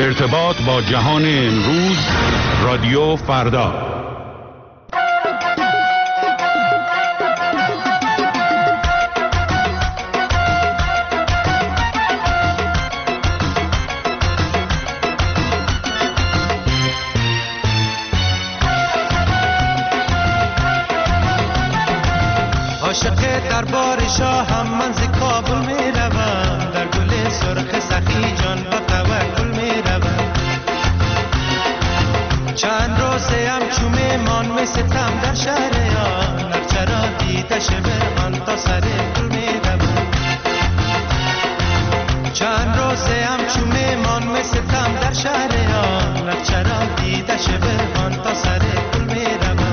ارتباط با جهان امروز، رادیو فردا. عاشق دربار شاهم من ز کابل می روم، در گل سرخ سخی جان با توکل می روم. چند روزه هم چو میمان می ستم در شهر آن، چرا دیدش برهان تا سر گل می روم. چند روزه هم چو میمان می ستم در شهر آن، چرا دیدش برهان تا سر گل می روم.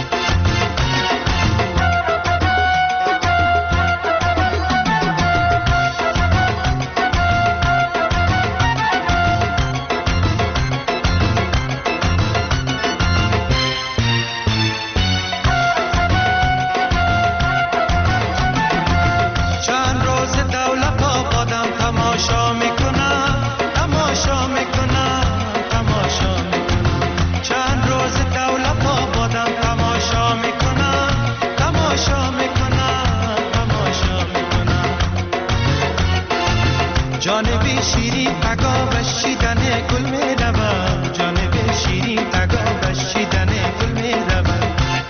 جانب شیرین تگا بشیدن گل می روم، جانب شیرین تگا بشیدن گل می روم.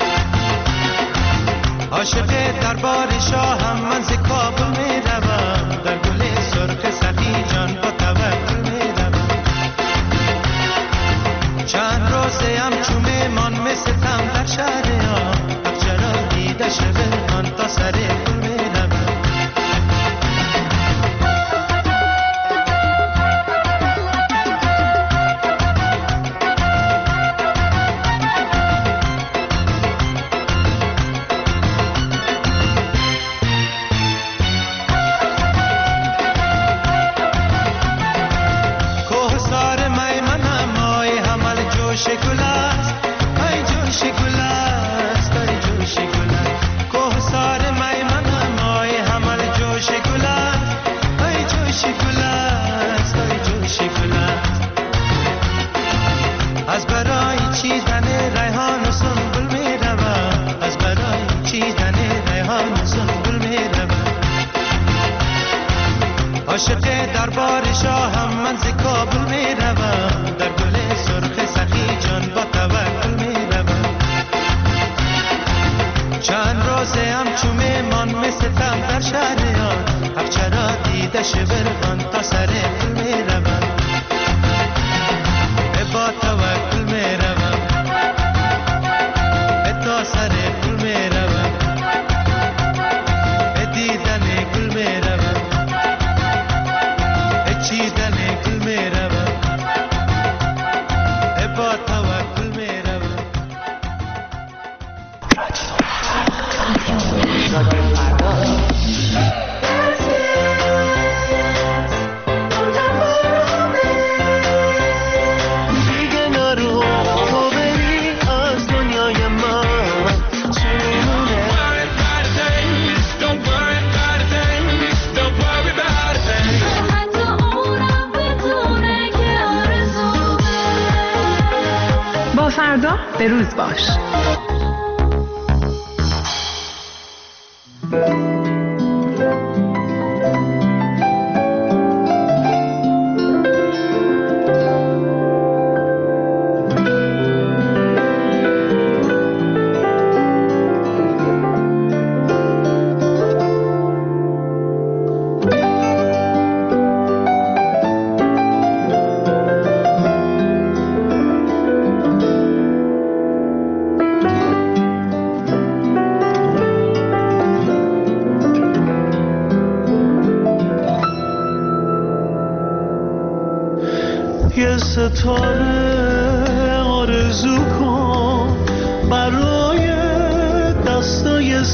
عاشق دربار شاهم من ز کابل می روم، در گل سرخ سخی جان با توکل می روم. چند روزه هم چو میمان می ستم در شهر آن، چرا دیدش برهان تا سر گل می روم. از برای چیدن ریحان و سنبل می روم، از برای چیدن ریحان و سنبل می روم. عاشق دربار شاهم من ز کابل می روم، در گل سرخ سخی جان با توکل می روم. چند روزه هم چو میمان می ستم در شهر آن، حق چرا دیدش برهان تا سر گل می روم. با توکل می روم، تا سر گل می روم، دیدن گل می روم، چیدن گل می روم، با توکل می روم. فردا به روز باش. یه ستاره آرزو کن برای دستای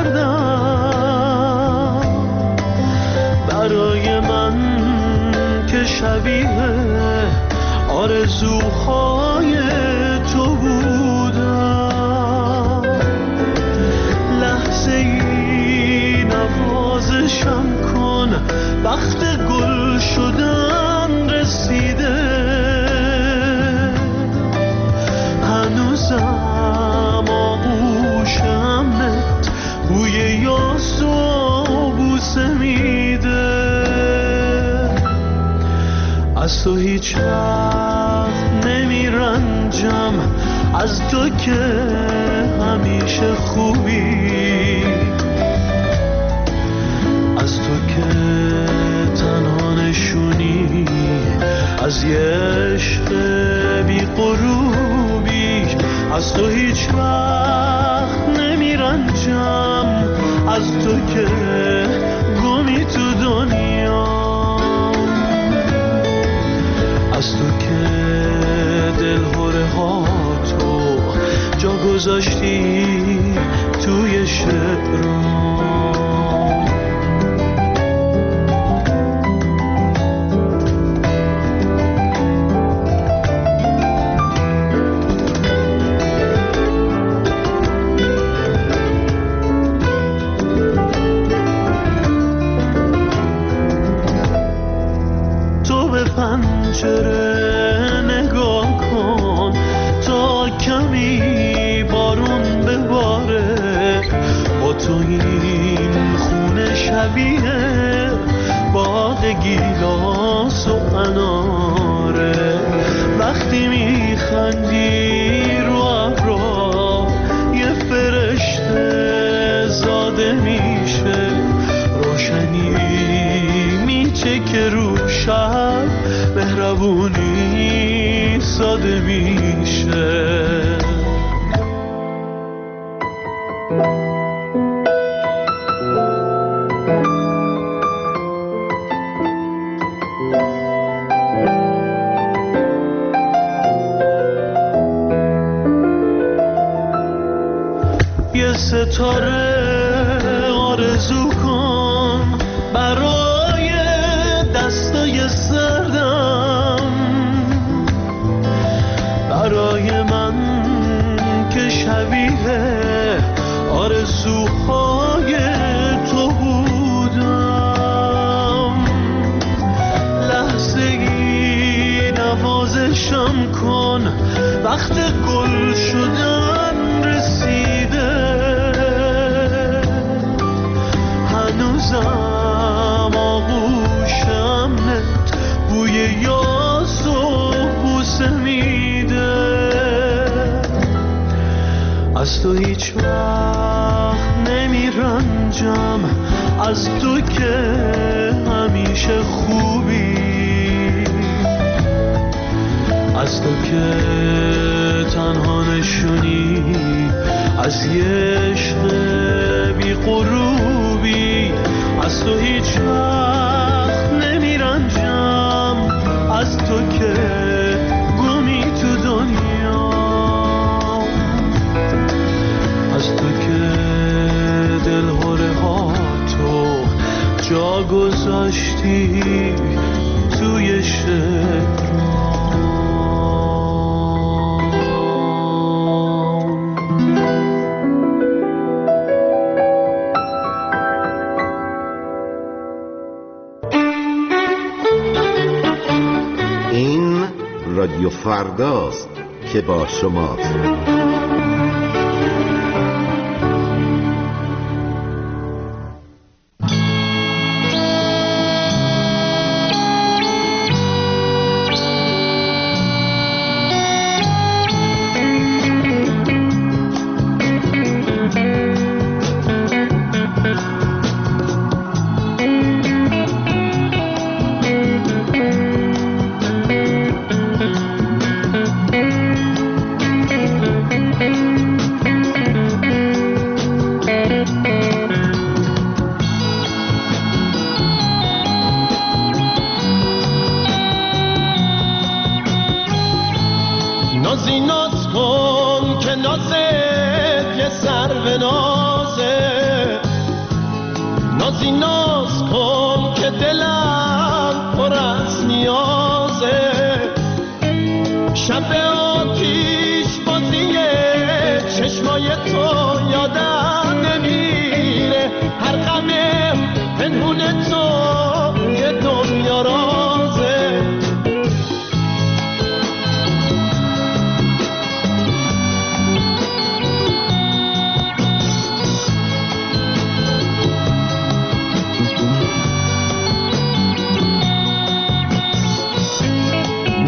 سردم، برای من که شبیه آرزوهای تو بودم. لحظه ای نوازشم کن، وقت گل شدن رسیده. از تو هیچ وقت نمیرنجم، از تو که همیشه خوبی، از تو که تنها نشونی از یه عشق بی غروبی. از تو هیچ وقت نمیرنجم، از تو که گمی تو دنیا، از تو که دلهوره ها تو جا گذاشتی توی شعرام. پنجره نگاه کن تا کمی بارون بباره، با تو این خونه شبیه باغ گیلاس و اناره. وقتی میخندی رو ابرا یه فرشته زاده میشه، روشنی میچکه رو شب، مهربونی ساده میشه. یه ستاره آرزو کن برای دستای سردم، برای من که شبیه آرزوهای تو بودم. لحظه ای نوازشم کن، وقت گل شدن رسیده، هنوزم آغوشم نت بوی یاس و بوسه میده. از تو هیچ وقت نمیرنجم، از تو که همیشه خوبی، از تو که تنها نشونی از یه عشق بی غروبی. از تو هیچ وقت نمیرنجم، از تو که گمی تو دنیا، از تو که دلهوره ها تو جا گذاشتی توی شعرام. این رادیو فرداست که با شماست.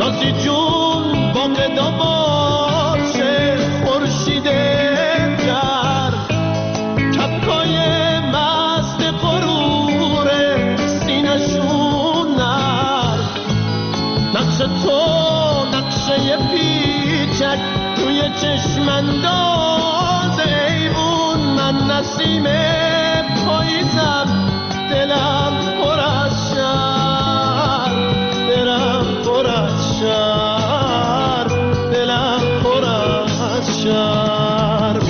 نازی جون با قدا باشه خورشید گرم کپکای مست غرور سینشون نرم نقش تو نقشه پیچک توی چشم انداز ایوون من نسیم پاییزم دلم پر از شرم دلم پر از شرم دلم پر از شرم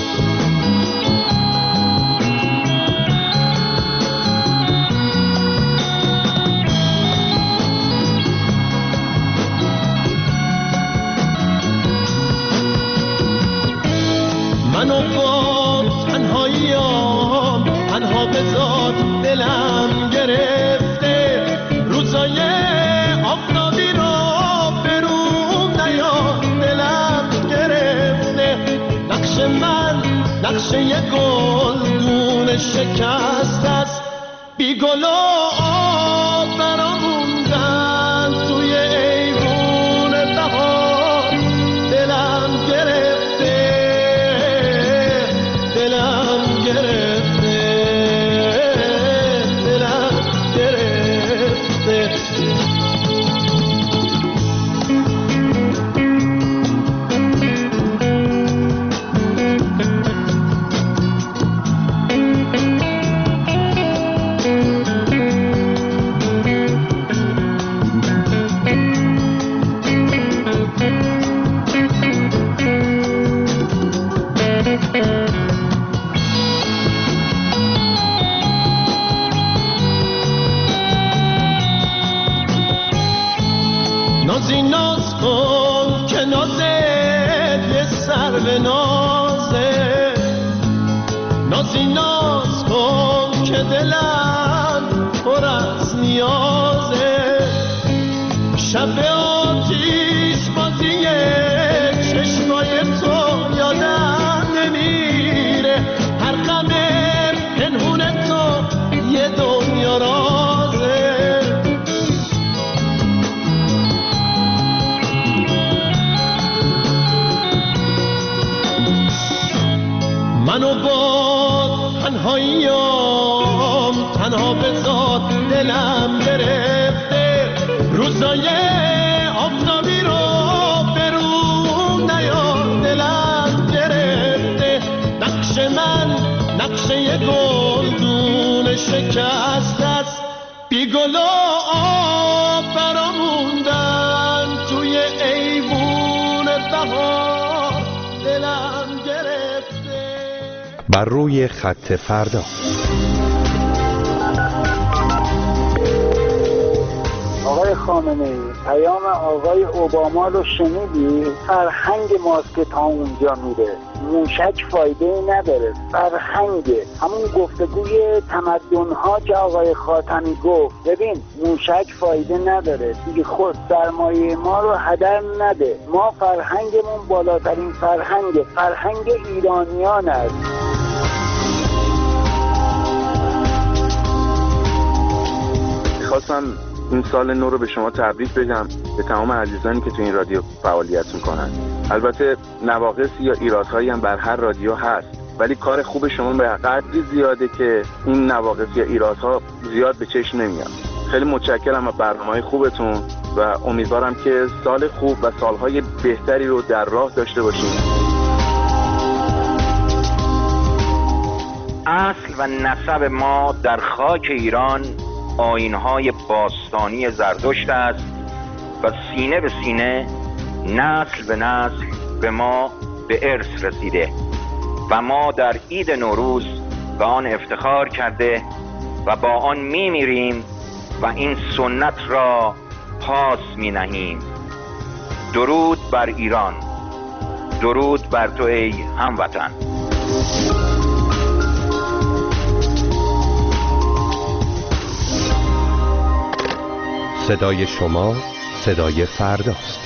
منو با تنهاییام تنها بذار دلم گرفته روزای آفتابی رو بروم نیاد دلم گرفته نقش من نقشه یه گلدون شکست است بی گل و آب برام موندن توی ایوون بهار دلم گرفته دلم گرفته دلم گرفته نازی ناز کن که نازت یه سر به نازه نازی ناز کن که دلم پر از نیازه شب آتیش بازی چشمای تو یادم نمیره هر غم پنهون تو یه دنیا رازه منو با تنهاییام تنها بذار دلم گرفته روزای آفتابی رو بروم نیاد دلم گرفته نقش من نقشه یه گلدون شکست است بی گل و آب برام موندن توی ایوون بهار دلم گرفته بر روی خط فردا. آقای خامنه‌ای پیام آقای اوباما رو شنیدی؟ فرهنگ ماست که تا اونجا میره موشک فایده نداره فرهنگه همون گفتگوی تمدن‌ها که آقای خاتمی گفت ببین موشک فایده نداره دیگه خود سرمایه ما رو هدر نده ما فرهنگمون بالاترین فرهنگ ایرانیان است خواستم این سال نو رو به شما تبریک بگم به تمام عزیزانی که تو این رادیو فعالیت میکنن البته نواقص یا ایرادهایی هم بر هر رادیو هست ولی کار خوب شما به قدری زیاده که این نواقص یا ایرادها زیاد به چشم نمیاد خیلی متشکرم از برنامه‌های خوبتون و امیدوارم که سال خوب و سالهای بهتری رو در راه داشته باشیم اصل و نسب ما در خاک ایران آیین‌های باستانی زرتشت است و سینه به سینه نسل به نسل به ما به ارث رسیده و ما در عید نوروز به آن افتخار کرده و با آن میمیریم و این سنت را پاس می‌نهیم. درود بر ایران، درود بر تو ای هموطن. صدای شما صدای فرداست.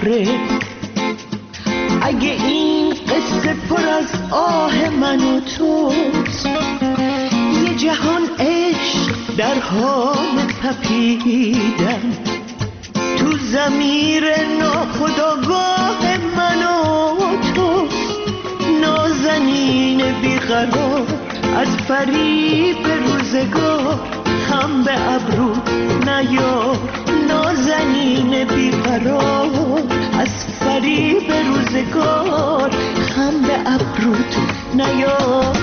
بهاره. اگه این قصه پر از آه من و توست، یه جهان عشق در حال تپیدن تو ضمیر ناخودآگاه من و توست. نازنین بیقرار از فریب روزگار، خم به ابرو نیار. نازنین بیقرار از فریب روزگار، خم به ابروت نیار.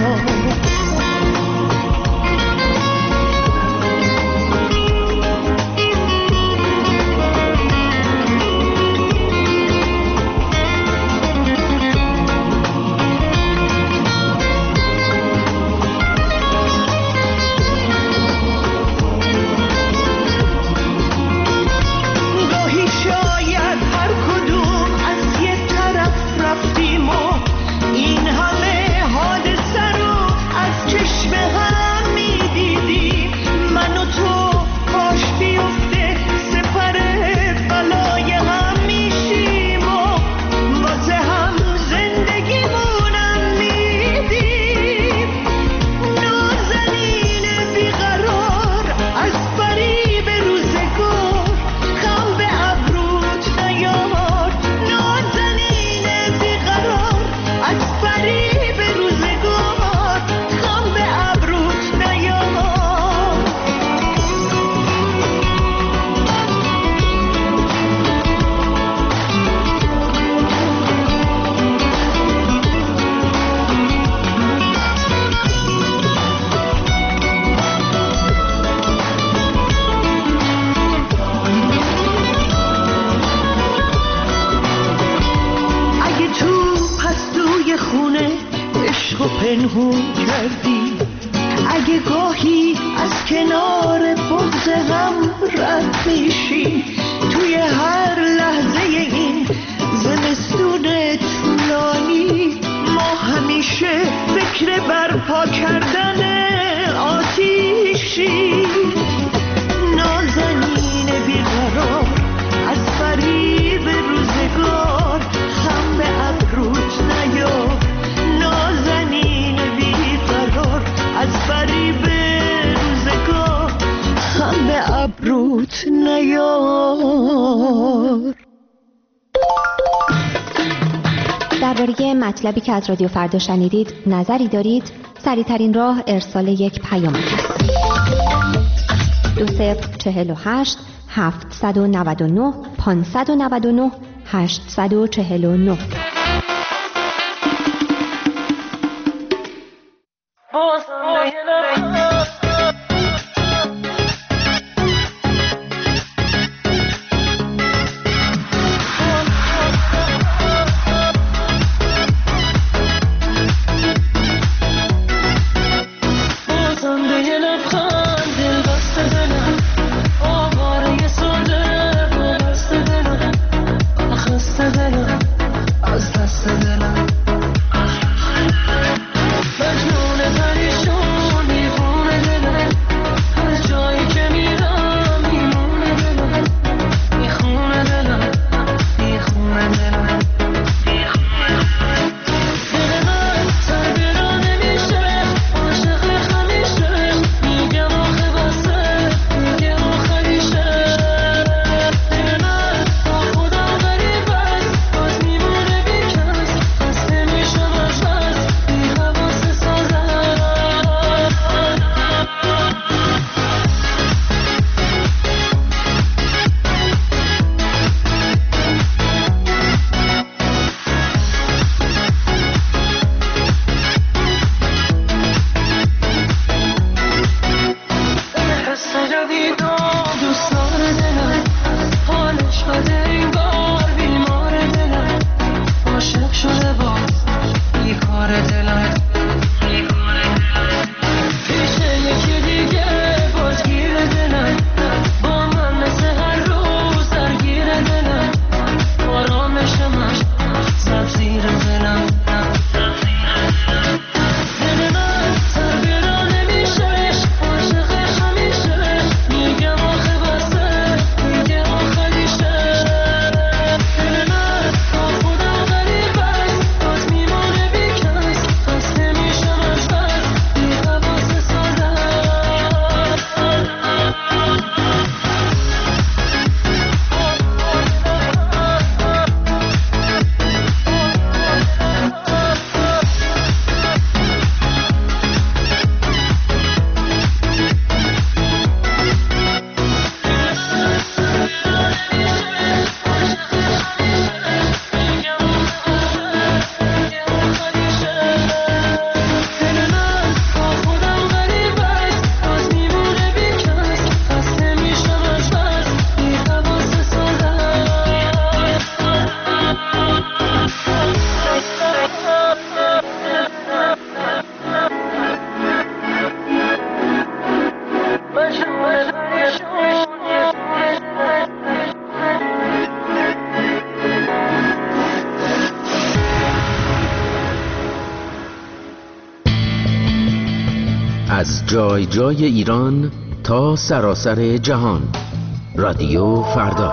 پنهون کردی، اگه گاهی از کنار بغض هم رد میشی، توی هر لحظه این زمستون طولانی ما همیشه فکر برپا کردن آتیشی. نازنین بیقرار از فریب روزگار، خم به ابروت نیار. نازنین بیقرار از فریب روزگار، خم به ابروت نیار. درباره مطلبی که از رادیو فردا شنیدید نظری دارید؟ سریع‌ترین راه ارسال یک پیام است. 2048 799 599 849. مجنون پریشون از جای جای ایران تا سراسر جهان. رادیو فردا.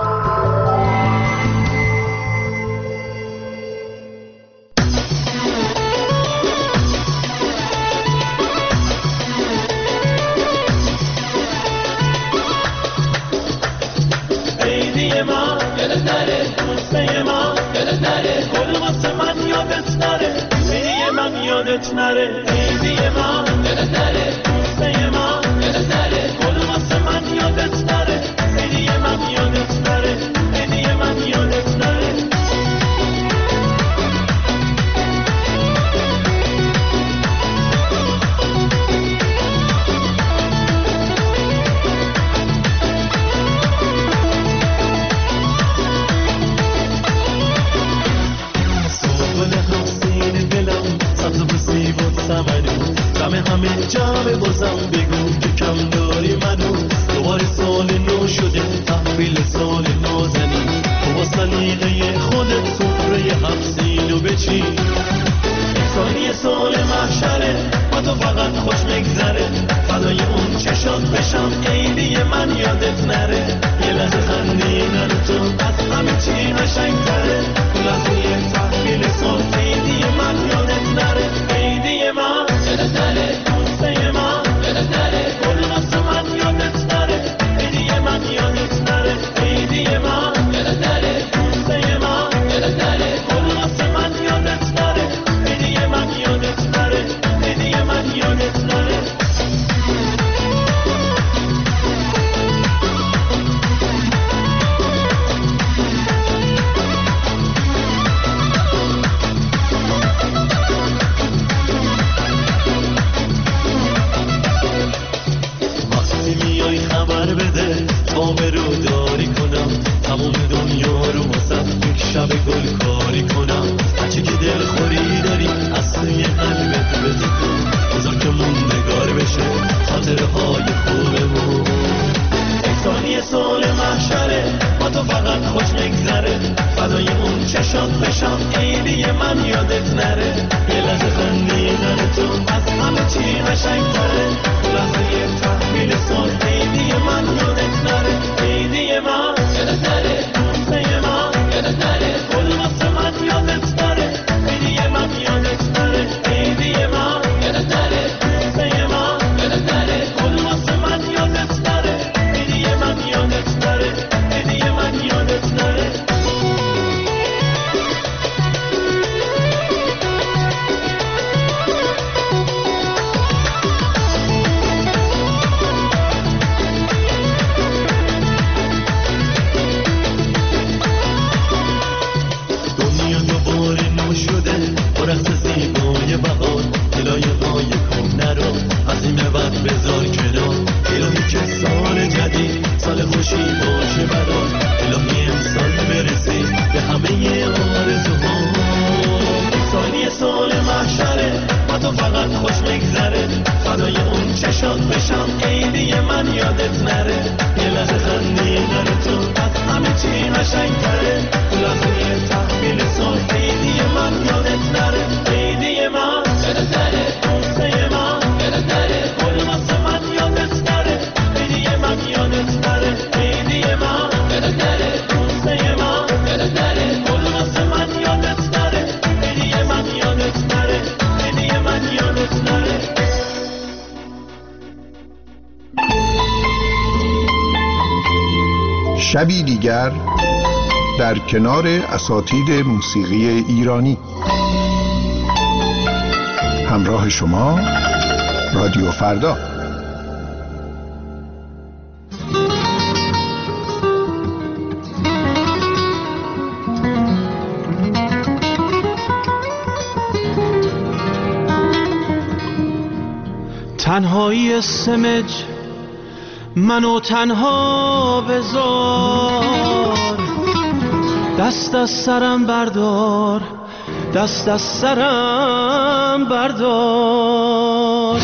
عیدی ما یادت نره، دوسته ما یادت نره، گل واسه من یادت نره، عیدی من یادت نره، عیدی ما یادت نره، دوسته ما یادت نره، گل واسه من یادت نره، عیدی من یادت نره، عیدی من یادت نره. همه جمع بازم بگو که کم داری منو، دوباره سال نو شده تحویل سال نازنی، تو با سلیقه خودت سفره 7 سینو بچین. ثانیه سال محشره با تو فقط خوش مگذره، فدای اون چشات بشم عیدی من یادت نره، یه لحظه خندیدن تو از همه چی قشنگ‌تره، لحظه تحویل سال عیدی من یادت نره، عیدی من یادت نره، دوسته من یادت نره، گل واسه من یادت نره، عیدی من یادت نره، عیدی من یادت نره، دوسته من یادت نره، گل واسه من یادت نره، عیدی من یادت نره، عیدی من یادت نره. بده آبرو داری کنم، تمام دنیا رو واسه یک شب گل کاری کنم، هرچی که دل خوری داری از توی قلبت بده کن، بذار که موندگار بشه خاطره های خوبمون. ثانیه سال محشره با تو فقط خوش مگذره، فدای اون چشات بشم عیدی من یادت نره، یه لحظه خندیدن تو از همه چی قشنگ‌تره، لحظه تحویل سال عیدی من یادت نره، عیدی من یادت نره، دوسته من یادت نره، گل واسه من یادت نره، عیدی من یادت نره، عیدی من یادت نره، دوسته من یادت نره، گل واسه من یادت نره، عیدی من یادت نره، عیدی من یادت نره. بذار کنار الهی که سال جدید سال خوشی باشه برات، الهی امسال برسی به همه آرزوها. ثانیه سال محشره با تو فقط خوش مگذره، فدای اون چشات بشم عیدی من یادت نره، یه لحظه خندیدن تو از همه چی قشنگ‌تره، لحظه تحویل سال عیدی من یادت نره، عیدی من یادت نره، دوسته من یادت نره، گل واسه من یادت نره، عیدی من یادت نره، عیدی من یادت نره، دوسته من یادت نره، گل واسه من یادت نره، عیدی من یادت نره، عیدی من یادت نره. شبی دیگر در کنار اساتید موسیقی ایرانی، همراه شما رادیو فردا. تنهایی سمج منو تنها بذار، دست از سرم بردار، دست از سرم بردار.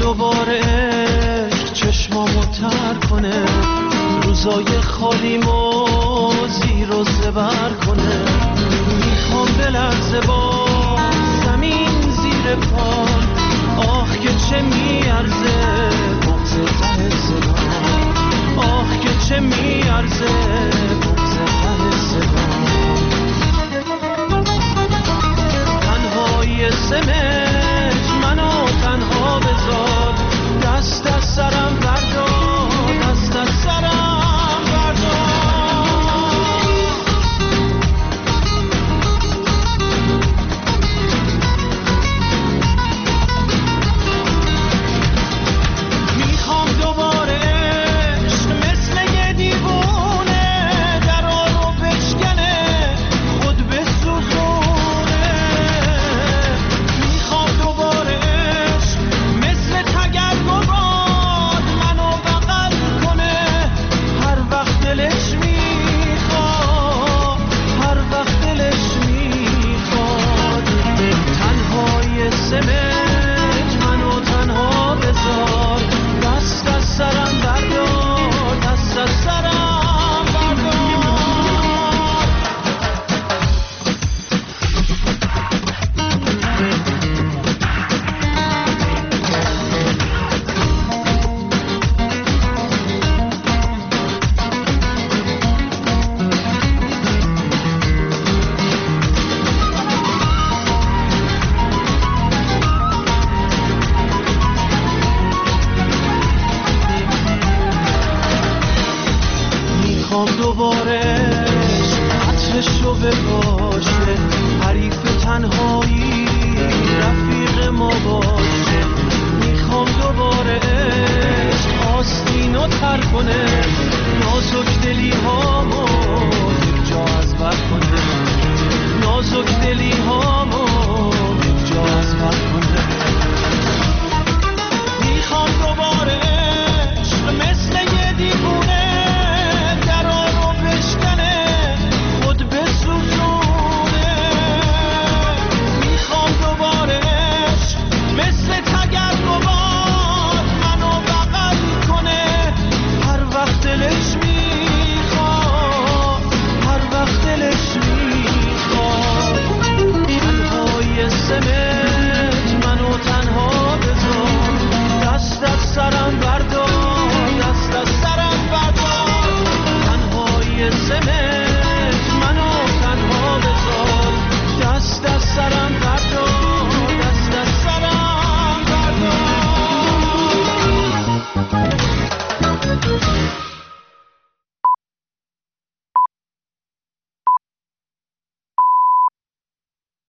دوباره عشق چشمامو تر کنه، روزای خالیمو زیر و زبر کنه. میخوام بلرزه با زمین زیر پام، آخ که چه میارزه بغض ته زبان، آخ که چه میارزه